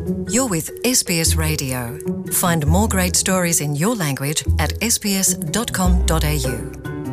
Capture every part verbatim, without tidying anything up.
You're with 에스비에스 Radio. Find more great stories in your language at 에스 비 에스 닷 컴 닷 에이 유.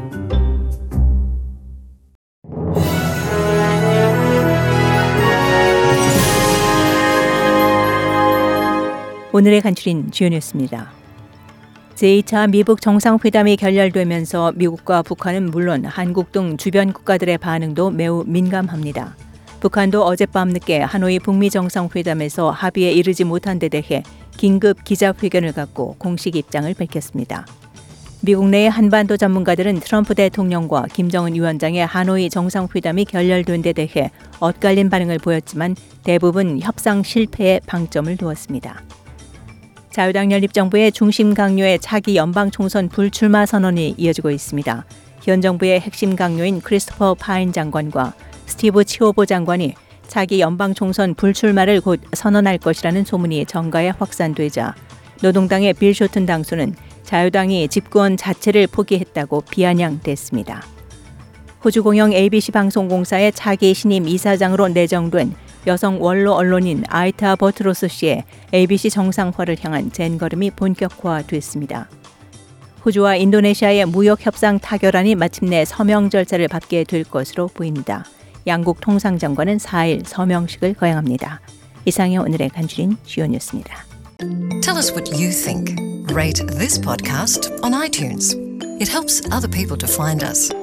오늘의 간추린 주요 뉴스입니다. 제이 차 미북 정상회담이 결렬되면서 미국과 북한은 물론 한국 등 주변 국가들의 반응도 매우 민감합니다. 북한도 어젯밤 늦게 하노이 북미 정상회담에서 합의에 이르지 못한 데 대해 긴급 기자회견을 갖고 공식 입장을 밝혔습니다. 미국 내의 한반도 전문가들은 트럼프 대통령과 김정은 위원장의 하노이 정상회담이 결렬된 데 대해 엇갈린 반응을 보였지만 대부분 협상 실패에 방점을 두었습니다. 자유당 연립정부의 중심 강요의 차기 연방총선 불출마 선언이 이어지고 있습니다. 현 정부의 핵심 강요인 크리스토퍼 파인 장관과 스티브 치오보 장관이 차기 연방총선 불출마를 곧 선언할 것이라는 소문이 정가에 확산되자 노동당의 빌 쇼튼 당수는 자유당이 집권 자체를 포기했다고 비아냥댔습니다. 호주 공영 에이비씨 방송공사의 차기 신임 이사장으로 내정된 여성 원로 언론인 아이타 버트로스 씨의 에이비씨 정상화를 향한 젠걸음이 본격화됐습니다. 호주와 인도네시아의 무역협상 타결안이 마침내 서명 절차를 밟게 될 것으로 보입니다. 양국 통상장관은 사 일 서명식을 거행합니다. 이상이 오늘의 간추린 주요 뉴스입니다. Tell us what you think. Rate this podcast on iTunes. It helps other people to find us.